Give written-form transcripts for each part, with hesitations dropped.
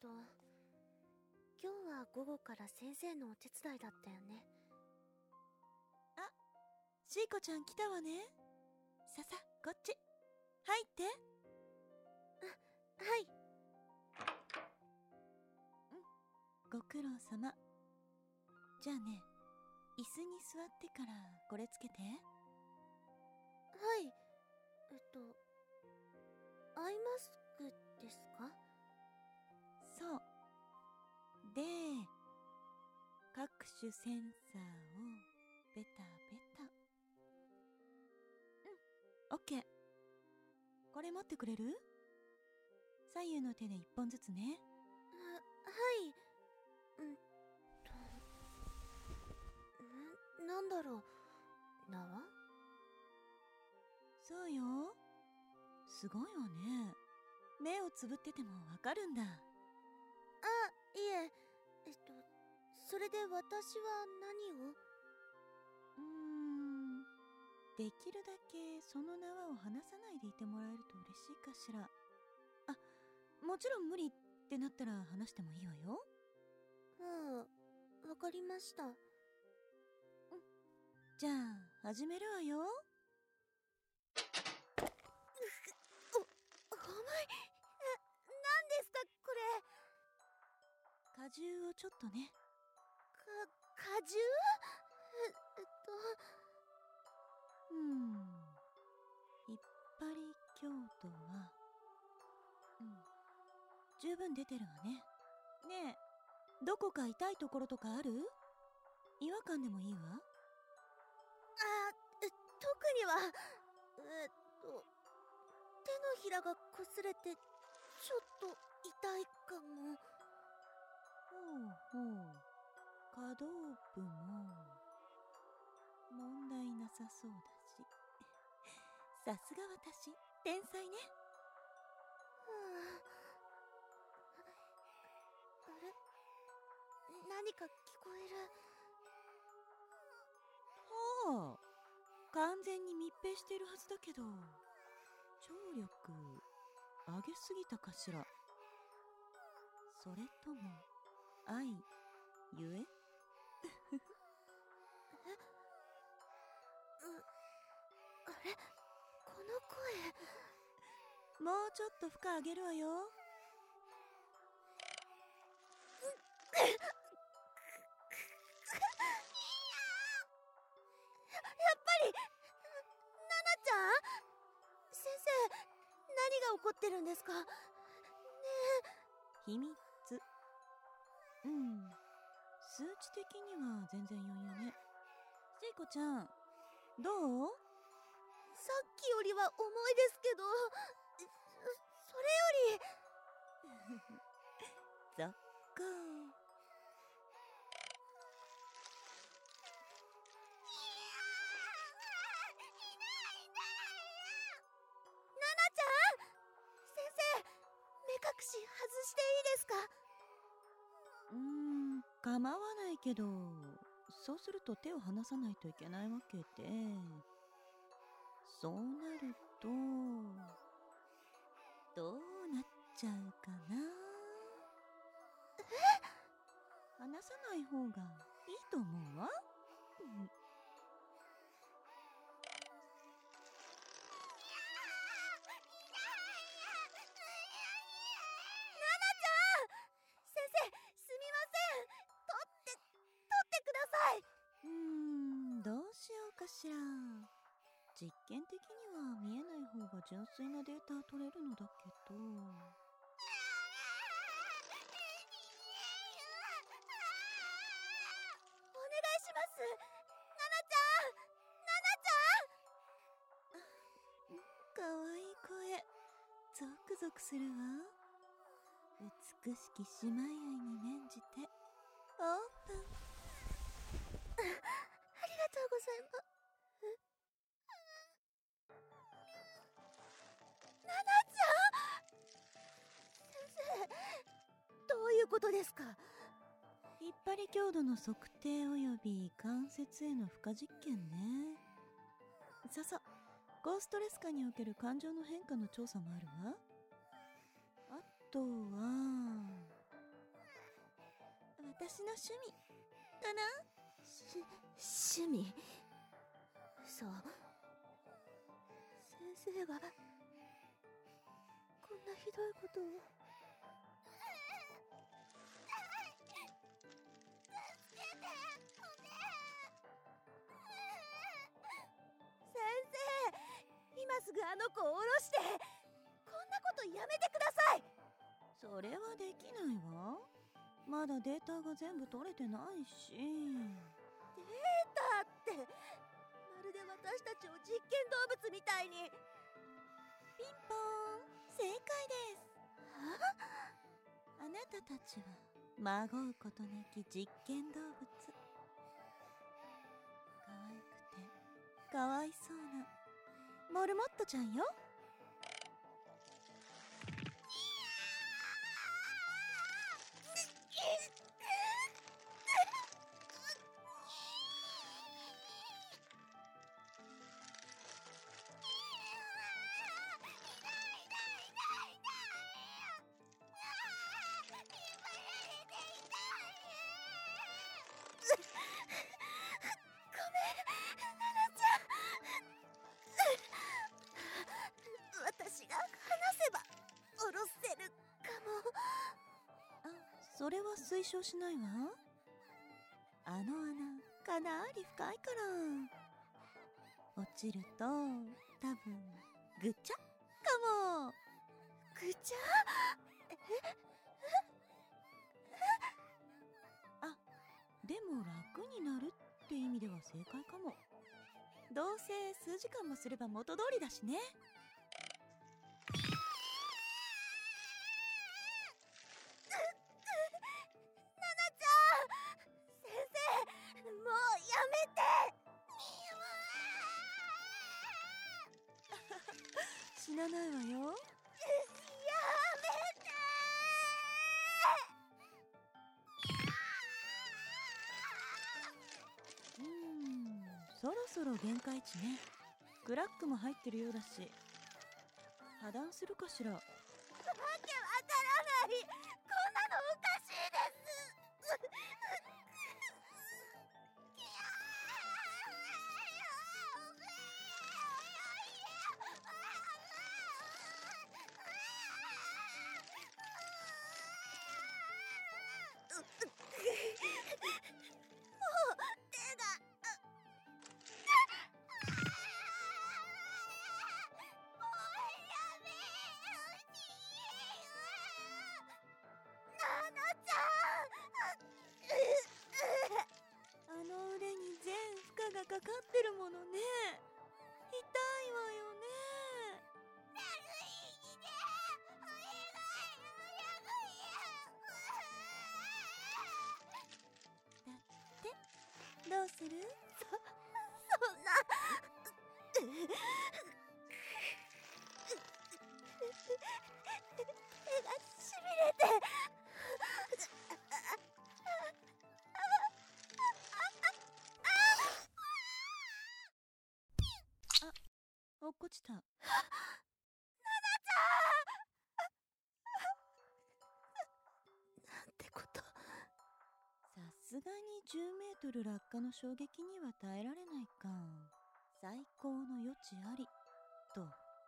今日は午後から先生のお手伝いだったよね。 あ、シーコちゃん来たわね。ささ、こっち。入って。 はい。 ご苦労様。じゃあね、椅子に座ってからこれつけて。 はい。アイマスクですか？ そう。で、各種センサーをベタベタ。オッケー。これ持ってくれる？左右の手で一本ずつね。 はい。なんだろう。縄？ そうよ。すごいわね。目をつぶっててもわかるんだ。 いえ、それで私は何を？ できるだけその縄を離さないでいてもらえると嬉しいかしら。もちろん無理ってなったら離してもいいわよ。 わかりました。 じゃあ始めるわよ。 重い。何ですかこれ？ 荷重をちょっとね。 荷重？ 引っ張り強度は十分出てるわね。ねえ、どこか痛いところとかある？違和感でもいいわ。 特には。手のひらが擦れてちょっと痛いかも。 ほう。可動部も問題なさそうだし。さすが私、天才ね。 あれ？何か聞こえる。 完全に密閉してるはずだけど、張力上げすぎたかしら。それとも愛ゆえ？ あれ？この声。 もうちょっと負荷上げるわよ。 ちゃん？先生、何が起こってるんですか？ね秘密。数値的には全然余裕ね。聖子ちゃん、どう？ さっきよりは重いですけど、それよりそっか。 目隠し外していいですか？ 構わないけど、そうすると手を離さないといけないわけで、そうなるとどうなっちゃうかな。離さない方がいいと思うわ。 先生、すみません。取ってください。 どうしようかしら。実験的には見えない方が純粋なデータ取れるのだけど。お願いします。 かわいい声。ゾクゾクするわ。美しき姉妹愛に免じてオープン。 ありがとうございます。先生、どういうことですか？ 引っ張り強度の測定および関節への負荷実験ね。そう。高ストレス下における感情の変化の調査もあるわ。あとは私の趣味かな。 趣味？嘘。先生がこんなひどいことを。先生、今すぐあの子を下ろして。こんなことやめてください。 それはできないわ。まだデータが全部取れてないし。 データって、まるで私たちを実験動物みたいに。 ピンポーン、正解です。あなたたちはまごうことなき実験動物。可愛くてかわいそうなモルモットちゃんよ。 私が話せば下ろせるかも。 それは推奨しないわ。あの穴かなり深いから。落ちると多分ぐちゃかも。 ぐちゃ？ でも楽になるって意味では正解かも。どうせ数時間もすれば元通りだしね。死なないわよ。そろそろ限界値ね。クラックも入ってるようだし、破断するかしら。 わけわからない。こんなのおかしいです。 あの腕に全負荷がかかってるものね。痛いわよね。だってどうする？ そんな。手がしびれて。 落っこちた。 なんてこと。 さすがに10メートル落下の衝撃には耐えられないか。最高の余地ありと。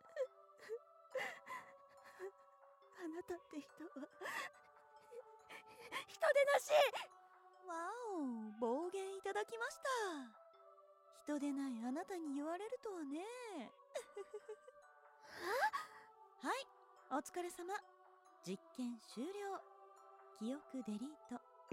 あなたって人は人でなし。 わお、暴言いただきました。人でないあなたに言われるとはね。はい、お疲れ様。実験終了。記憶デリート。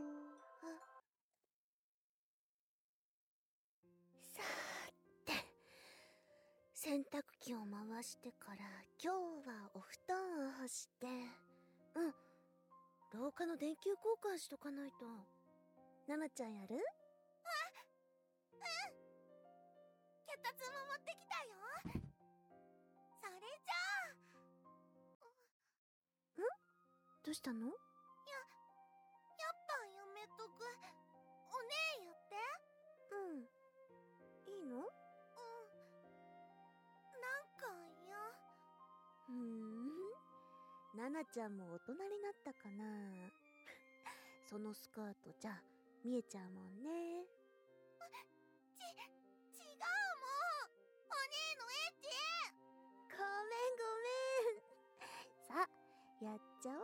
さーて、洗濯機を回してから今日はお布団を干して、廊下の電球交換しとかないと。ナナちゃんやる？脚立も持ってきたよ。それじゃあ。どうしたの？やっぱやめとく。お姉やって。いいの？なんか嫌。ナナちゃんも大人になったかな。 そのスカートじゃ見えちゃうもんね。違う、もうお姉のエッチ。ごめん。さあ、やっちゃおう